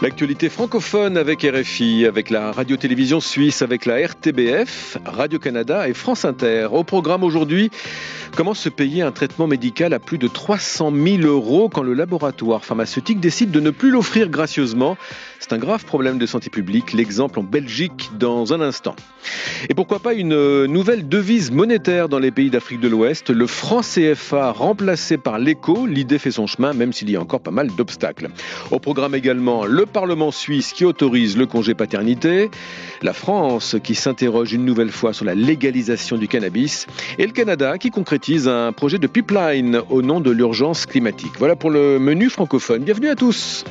L'actualité francophone avec RFI, avec la radio-télévision suisse, avec la RTBF, Radio-Canada et France Inter. Au programme aujourd'hui, comment se payer un traitement médical à plus de 300 000 € quand le laboratoire pharmaceutique décide de ne plus l'offrir gracieusement. C'est un grave problème de santé publique. L'exemple en Belgique dans un instant. Et pourquoi pas une nouvelle devise monétaire dans les pays d'Afrique de l'Ouest, le franc CFA remplacé par l'éco. L'idée fait son chemin, même s'il y a encore pas mal d'obstacles. Au programme également, le Parlement suisse qui autorise le congé paternité, la France qui s'interroge une nouvelle fois sur la légalisation du cannabis et le Canada qui concrétise un projet de pipeline au nom de l'urgence climatique. Voilà pour le menu francophone. Bienvenue à tous.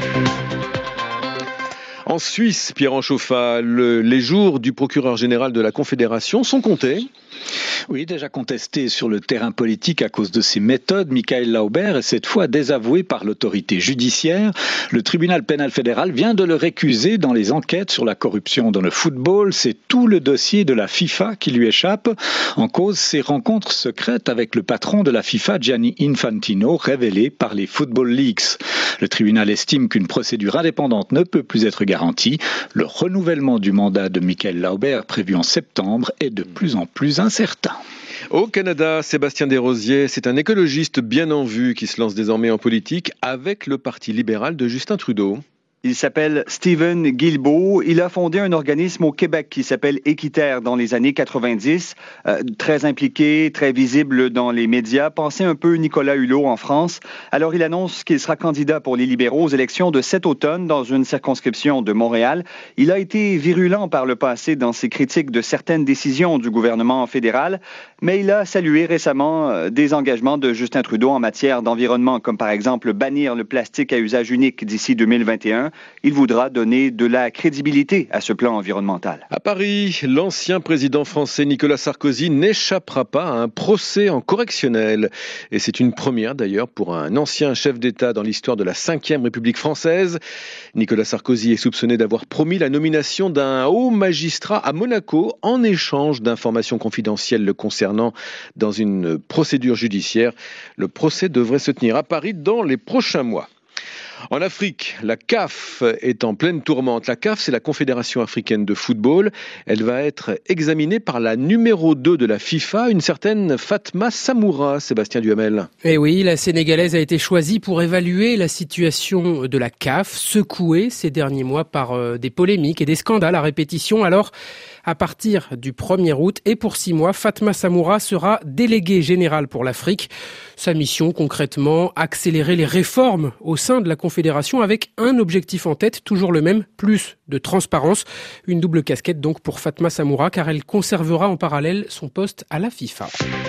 En Suisse, Pierre Anchauffa, les jours du procureur général de la Confédération sont comptés. Oui, déjà contesté sur le terrain politique à cause de ses méthodes, Michael Lauber est cette fois désavoué par l'autorité judiciaire. Le tribunal pénal fédéral vient de le récuser dans les enquêtes sur la corruption dans le football. C'est tout le dossier de la FIFA qui lui échappe. En cause, ses rencontres secrètes avec le patron de la FIFA, Gianni Infantino, révélées par les Football Leaks. Le tribunal estime qu'une procédure indépendante ne peut plus être garantie. Le renouvellement du mandat de Michael Lauber, prévu en septembre, est de plus en plus incertain. Au Canada, Sébastien Desrosiers, c'est un écologiste bien en vue qui se lance désormais en politique avec le Parti libéral de Justin Trudeau. Il s'appelle Stephen Guilbeault. Il a fondé un organisme au Québec qui s'appelle Équiterre dans les années 90. Très impliqué, très visible dans les médias. Pensez un peu Nicolas Hulot en France. Alors il annonce qu'il sera candidat pour les libéraux aux élections de cet automne dans une circonscription de Montréal. Il a été virulent par le passé dans ses critiques de certaines décisions du gouvernement fédéral, mais il a salué récemment des engagements de Justin Trudeau en matière d'environnement, comme par exemple bannir le plastique à usage unique d'ici 2021. Il voudra donner de la crédibilité à ce plan environnemental. À Paris, l'ancien président français Nicolas Sarkozy n'échappera pas à un procès en correctionnel. Et c'est une première d'ailleurs pour un ancien chef d'État dans l'histoire de la Ve République française. Nicolas Sarkozy est soupçonné d'avoir promis la nomination d'un haut magistrat à Monaco en échange d'informations confidentielles le concernant dans une procédure judiciaire. Le procès devrait se tenir à Paris dans les prochains mois. En Afrique, la CAF est en pleine tourmente. La CAF, c'est la Confédération africaine de football. Elle va être examinée par la numéro 2 de la FIFA, une certaine Fatma Samoura, Sébastien Duhamel. Eh oui, la Sénégalaise a été choisie pour évaluer la situation de la CAF, secouée ces derniers mois par des polémiques et des scandales à répétition. Alors, à partir du 1er août et pour 6 mois, Fatma Samoura sera déléguée générale pour l'Afrique. Sa mission, concrètement, accélérer les réformes au sein de la Confédération avec un objectif en tête, toujours le même, plus de transparence. Une double casquette donc pour Fatma Samoura car elle conservera en parallèle son poste à la FIFA.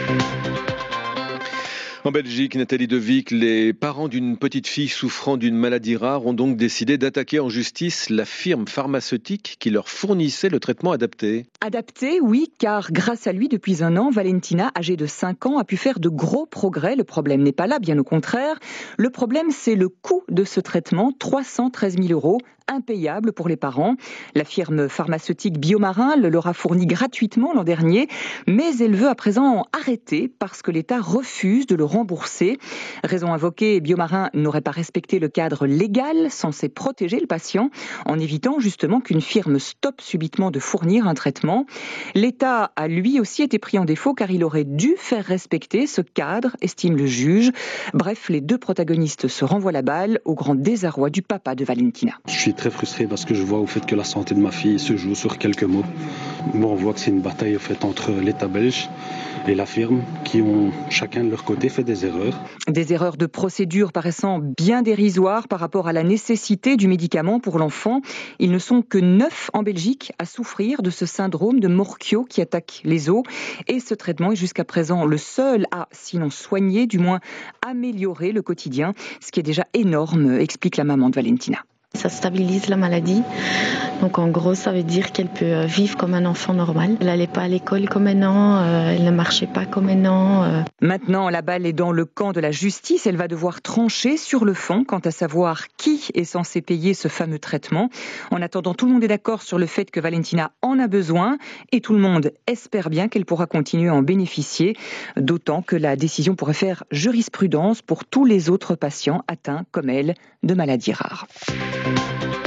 En Belgique, Nathalie Devic, les parents d'une petite fille souffrant d'une maladie rare ont donc décidé d'attaquer en justice la firme pharmaceutique qui leur fournissait le traitement adapté. Adapté, oui, car grâce à lui, depuis un an, Valentina, âgée de 5 ans, a pu faire de gros progrès. Le problème n'est pas là, bien au contraire. Le problème, c'est le coût de ce traitement, 313 000 €. Impayable pour les parents. La firme pharmaceutique Biomarin le leur a fourni gratuitement l'an dernier, mais elle veut à présent arrêter parce que l'État refuse de le rembourser. Raison invoquée, Biomarin n'aurait pas respecté le cadre légal censé protéger le patient en évitant justement qu'une firme stoppe subitement de fournir un traitement. L'État a lui aussi été pris en défaut car il aurait dû faire respecter ce cadre, estime le juge. Bref, les deux protagonistes se renvoient la balle au grand désarroi du papa de Valentina. Je suis très frustré parce que je vois au fait que la santé de ma fille se joue sur quelques mots. Bon, on voit que c'est une bataille au fait entre l'État belge et la firme qui ont chacun de leur côté fait des erreurs. Des erreurs de procédure paraissant bien dérisoires par rapport à la nécessité du médicament pour l'enfant. Ils ne sont que 9 en Belgique à souffrir de ce syndrome de Morquio qui attaque les os. Et ce traitement est jusqu'à présent le seul à, sinon soigner, du moins améliorer le quotidien. Ce qui est déjà énorme, explique la maman de Valentina. Ça stabilise la maladie. Donc en gros, ça veut dire qu'elle peut vivre comme un enfant normal. Elle n'allait pas à l'école comme un an, elle ne marchait pas comme un an. Maintenant, la balle est dans le camp de la justice. Elle va devoir trancher sur le fond quant à savoir qui est censé payer ce fameux traitement. En attendant, tout le monde est d'accord sur le fait que Valentina en a besoin et tout le monde espère bien qu'elle pourra continuer à en bénéficier. D'autant que la décision pourrait faire jurisprudence pour tous les autres patients atteints, comme elle, de maladies rares.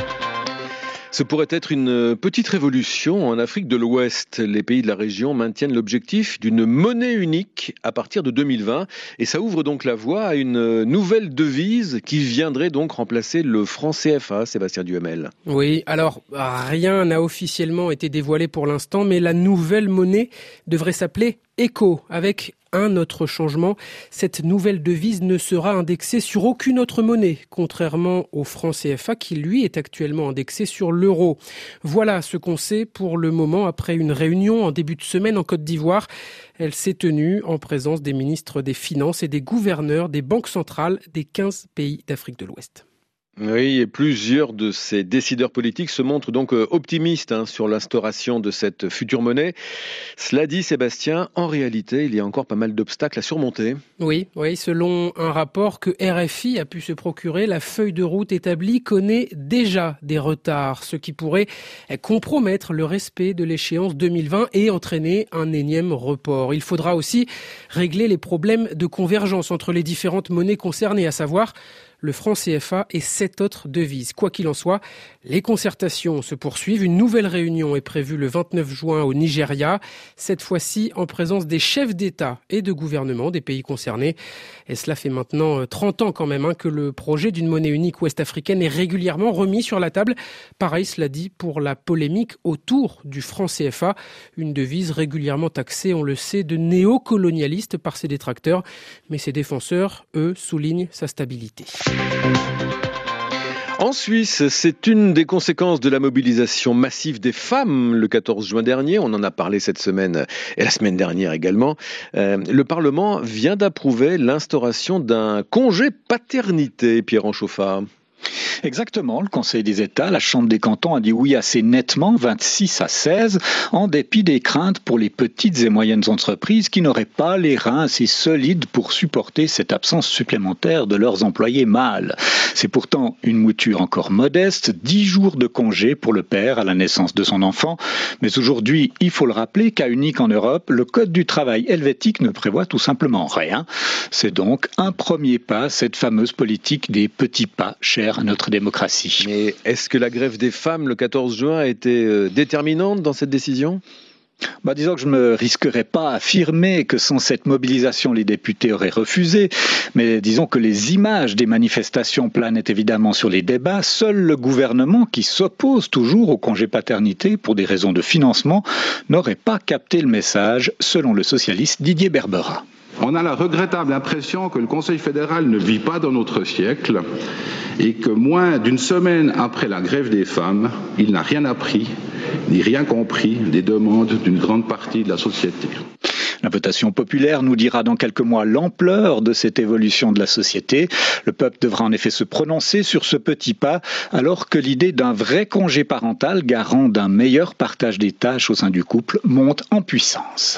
Ce pourrait être une petite révolution en Afrique de l'Ouest. Les pays de la région maintiennent l'objectif d'une monnaie unique à partir de 2020 et ça ouvre donc la voie à une nouvelle devise qui viendrait donc remplacer le franc CFA, Sébastien Duhamel. Oui, alors rien n'a officiellement été dévoilé pour l'instant, mais la nouvelle monnaie devrait s'appeler ECO avec un autre changement. Cette nouvelle devise ne sera indexée sur aucune autre monnaie, contrairement au franc CFA qui, lui, est actuellement indexé sur l'euro. Voilà ce qu'on sait pour le moment après une réunion en début de semaine en Côte d'Ivoire. Elle s'est tenue en présence des ministres des Finances et des gouverneurs des banques centrales des 15 pays d'Afrique de l'Ouest. Oui, et plusieurs de ces décideurs politiques se montrent donc optimistes sur l'instauration de cette future monnaie. Cela dit, Sébastien, en réalité, il y a encore pas mal d'obstacles à surmonter. Oui, selon un rapport que RFI a pu se procurer, la feuille de route établie connaît déjà des retards, ce qui pourrait compromettre le respect de l'échéance 2020 et entraîner un énième report. Il faudra aussi régler les problèmes de convergence entre les différentes monnaies concernées, à savoir le franc CFA et 7 autres devises. Quoi qu'il en soit, les concertations se poursuivent. Une nouvelle réunion est prévue le 29 juin au Nigeria, cette fois-ci en présence des chefs d'État et de gouvernement des pays concernés. Et cela fait maintenant 30 ans quand même que le projet d'une monnaie unique ouest-africaine est régulièrement remis sur la table. Pareil, cela dit, pour la polémique autour du franc CFA, une devise régulièrement taxée, on le sait, de néocolonialiste par ses détracteurs. Mais ses défenseurs, eux, soulignent sa stabilité. En Suisse, c'est une des conséquences de la mobilisation massive des femmes le 14 juin dernier. On en a parlé cette semaine et la semaine dernière également. Le Parlement vient d'approuver l'instauration d'un congé paternité, Pierre Anchoffat. Exactement, le Conseil des États, la Chambre des cantons a dit oui assez nettement, 26 à 16, en dépit des craintes pour les petites et moyennes entreprises qui n'auraient pas les reins assez solides pour supporter cette absence supplémentaire de leurs employés mâles. C'est pourtant une mouture encore modeste, 10 jours de congé pour le père à la naissance de son enfant. Mais aujourd'hui, il faut le rappeler, cas unique en Europe, le Code du travail helvétique ne prévoit tout simplement rien. C'est donc un premier pas, cette fameuse politique des petits pas chers à notre démocratie. Mais est-ce que la grève des femmes le 14 juin a été déterminante dans cette décision ? Disons que je ne me risquerais pas à affirmer que sans cette mobilisation, les députés auraient refusé. Mais disons que les images des manifestations planent évidemment sur les débats. Seul le gouvernement, qui s'oppose toujours au congé paternité pour des raisons de financement, n'aurait pas capté le message, selon le socialiste Didier Berbera. On a la regrettable impression que le Conseil fédéral ne vit pas dans notre siècle et que moins d'une semaine après la grève des femmes, il n'a rien appris ni rien compris des demandes d'une grande partie de la société. La votation populaire nous dira dans quelques mois l'ampleur de cette évolution de la société. Le peuple devra en effet se prononcer sur ce petit pas, alors que l'idée d'un vrai congé parental, garant d'un meilleur partage des tâches au sein du couple, monte en puissance.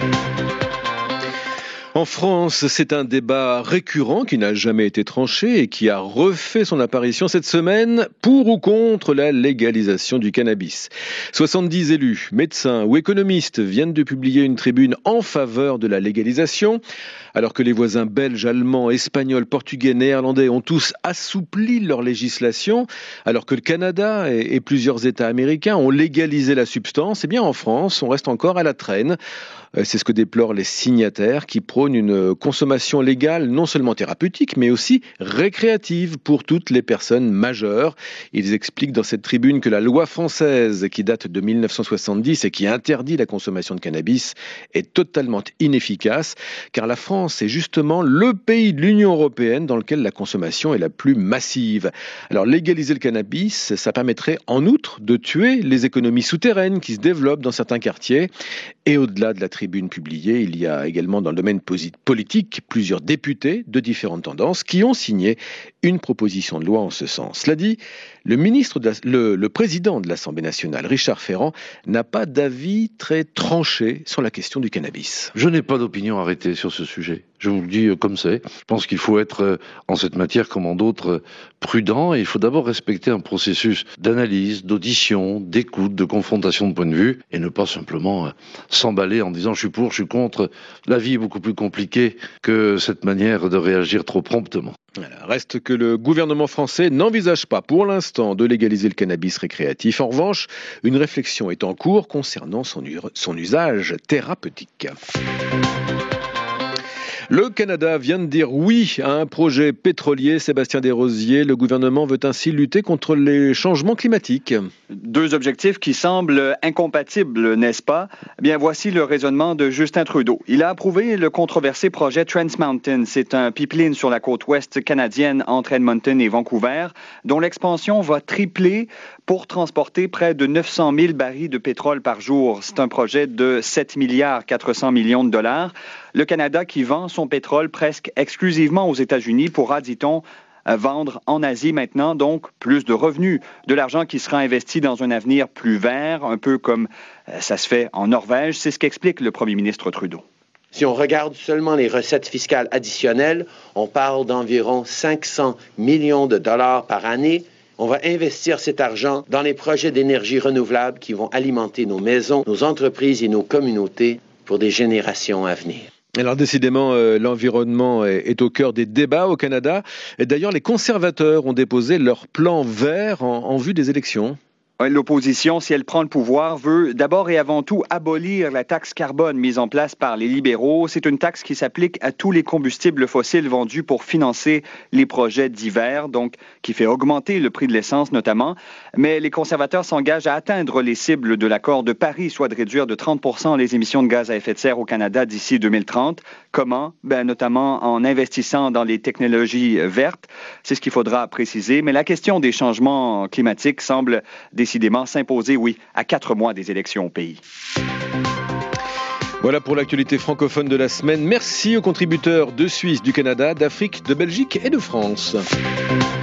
En France, c'est un débat récurrent qui n'a jamais été tranché et qui a refait son apparition cette semaine pour ou contre la légalisation du cannabis. 70 élus, médecins ou économistes viennent de publier une tribune en faveur de la légalisation. Alors que les voisins belges, allemands, espagnols, portugais, néerlandais ont tous assoupli leur législation, alors que le Canada et plusieurs États américains ont légalisé la substance, eh bien en France, on reste encore à la traîne. C'est ce que déplorent les signataires qui prônent une consommation légale non seulement thérapeutique, mais aussi récréative pour toutes les personnes majeures. Ils expliquent dans cette tribune que la loi française, qui date de 1970 et qui interdit la consommation de cannabis, est totalement inefficace, car la France est justement le pays de l'Union européenne dans lequel la consommation est la plus massive. Alors légaliser le cannabis, ça permettrait en outre de tuer les économies souterraines qui se développent dans certains quartiers. Et au-delà de la tribune publiée, il y a également dans le domaine politique plusieurs députés de différentes tendances qui ont signé une proposition de loi en ce sens. Cela dit, le président de l'Assemblée nationale, Richard Ferrand, n'a pas d'avis très tranché sur la question du cannabis. Je n'ai pas d'opinion arrêtée sur ce sujet. Je vous le dis comme c'est. Je pense qu'il faut être, en cette matière comme en d'autres, prudent et il faut d'abord respecter un processus d'analyse, d'audition, d'écoute, de confrontation de points de vue et ne pas simplement s'emballer en disant je suis pour, je suis contre. La vie est beaucoup plus compliquée que cette manière de réagir trop promptement. Voilà, reste que le gouvernement français n'envisage pas pour l'instant de légaliser le cannabis récréatif. En revanche, une réflexion est en cours concernant son usage thérapeutique. Le Canada vient de dire oui à un projet pétrolier. Sébastien Desrosiers, le gouvernement veut ainsi lutter contre les changements climatiques. Deux objectifs qui semblent incompatibles, n'est-ce pas? Eh bien, voici le raisonnement de Justin Trudeau. Il a approuvé le controversé projet Trans Mountain. C'est un pipeline sur la côte ouest canadienne entre Edmonton et Vancouver, dont l'expansion va tripler pour transporter près de 900 000 barils de pétrole par jour. C'est un projet de 7 milliards 400 millions de dollars. Le Canada qui vend son pétrole presque exclusivement aux États-Unis pourra, dit-on, vendre en Asie maintenant, donc plus de revenus, de l'argent qui sera investi dans un avenir plus vert, un peu comme ça se fait en Norvège. C'est ce qu'explique le premier ministre Trudeau. Si on regarde seulement les recettes fiscales additionnelles, on parle d'environ 500 millions de dollars par année. On va investir cet argent dans les projets d'énergie renouvelable qui vont alimenter nos maisons, nos entreprises et nos communautés pour des générations à venir. Alors décidément, l'environnement est au cœur des débats au Canada. Et d'ailleurs, les conservateurs ont déposé leur plan vert en vue des élections. L'opposition, si elle prend le pouvoir, veut d'abord et avant tout abolir la taxe carbone mise en place par les libéraux. C'est une taxe qui s'applique à tous les combustibles fossiles vendus pour financer les projets divers, donc qui fait augmenter le prix de l'essence notamment. Mais les conservateurs s'engagent à atteindre les cibles de l'accord de Paris, soit de réduire de 30% les émissions de gaz à effet de serre au Canada d'ici 2030. Comment? Notamment en investissant dans les technologies vertes. C'est ce qu'il faudra préciser. Mais la question des changements climatiques semble décidément s'imposer, oui, à 4 mois des élections au pays. Voilà pour l'actualité francophone de la semaine. Merci aux contributeurs de Suisse, du Canada, d'Afrique, de Belgique et de France.